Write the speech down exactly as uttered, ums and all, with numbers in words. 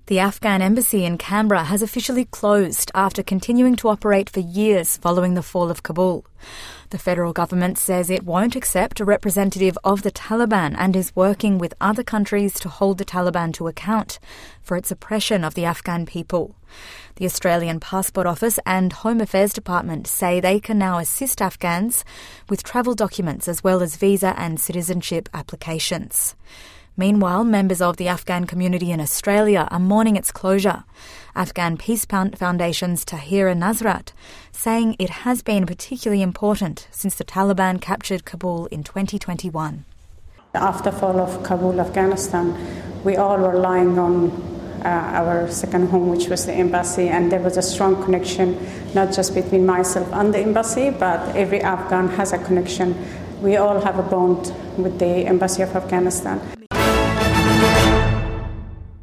The Afghan embassy in Canberra has officially closed after continuing to operate for years following the fall of Kabul. The federal government says it won't accept a representative of the Taliban and is working with other countries to hold the Taliban to account for its oppression of the Afghan people. The Australian Passport Office and Home Affairs Department say they can now assist Afghans with travel documents as well as visa and citizenship applications. Meanwhile, members of the Afghan community in Australia are mourning its closure. Afghan Peace Foundation's Tahira Nasrat saying it has been particularly important since the Taliban captured Kabul in twenty twenty-one. After the fall of Kabul, Afghanistan, we all were relying on uh, our second home, which was the embassy, and there was a strong connection, not just between myself and the embassy, but every Afghan has a connection. We all have a bond with the Embassy of Afghanistan.